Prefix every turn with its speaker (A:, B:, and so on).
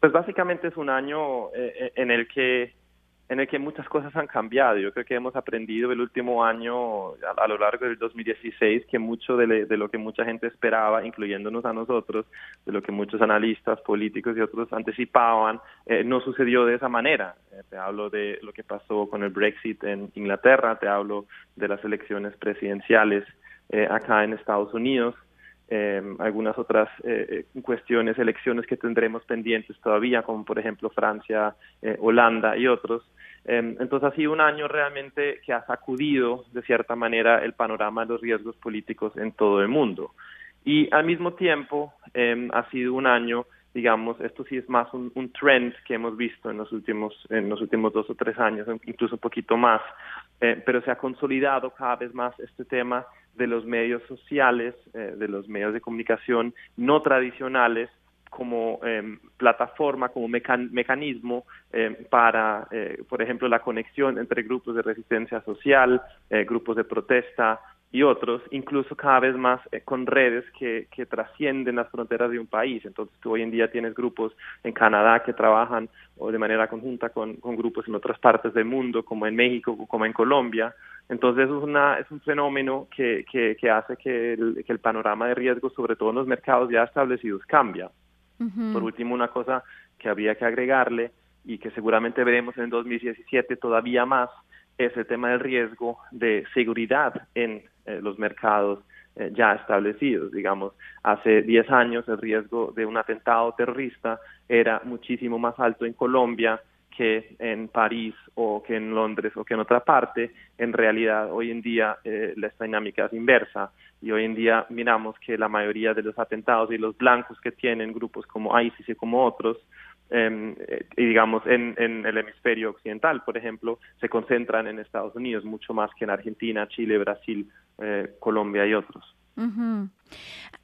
A: Pues básicamente es un año en el que muchas cosas han cambiado. Yo creo que hemos aprendido el último año, a lo largo del 2016, que mucho de lo que mucha gente esperaba, incluyéndonos a nosotros, de lo que muchos analistas, políticos y otros anticipaban, no sucedió de esa manera. Te hablo de lo que pasó con el Brexit en Inglaterra, te hablo de las elecciones presidenciales acá en Estados Unidos. Algunas otras cuestiones, elecciones que tendremos pendientes todavía, como por ejemplo Francia, Holanda y otros. Entonces ha sido un año realmente que ha sacudido de cierta manera el panorama de los riesgos políticos en todo el mundo. Y al mismo tiempo ha sido un año, digamos, esto sí es más un trend que hemos visto en los últimos 2 o 3 años, incluso un poquito más, pero se ha consolidado cada vez más este tema de los medios sociales, de los medios de comunicación no tradicionales como plataforma, como mecanismo para, por ejemplo, la conexión entre grupos de resistencia social, grupos de protesta y otros, incluso cada vez más con redes que trascienden las fronteras de un país. Entonces tú hoy en día tienes grupos en Canadá que trabajan o de manera conjunta con grupos en otras partes del mundo, como en México, como en Colombia. Entonces es un fenómeno que hace que el panorama de riesgo, sobre todo en los mercados ya establecidos, cambia. Por
B: Ujú.
A: último, una cosa que habría que agregarle y que seguramente veremos en 2017 todavía más es el tema del riesgo de seguridad en los mercados ya establecidos. Digamos, hace 10 años el riesgo de un atentado terrorista era muchísimo más alto en Colombia que en París o que en Londres o que en otra parte. En realidad, hoy en día esta dinámica es inversa y hoy en día miramos que la mayoría de los atentados y los blancos que tienen grupos como ISIS y como otros, y digamos en el hemisferio occidental, por ejemplo, se concentran en Estados Unidos mucho más que en Argentina, Chile, Brasil, Colombia y otros.
B: Ujú.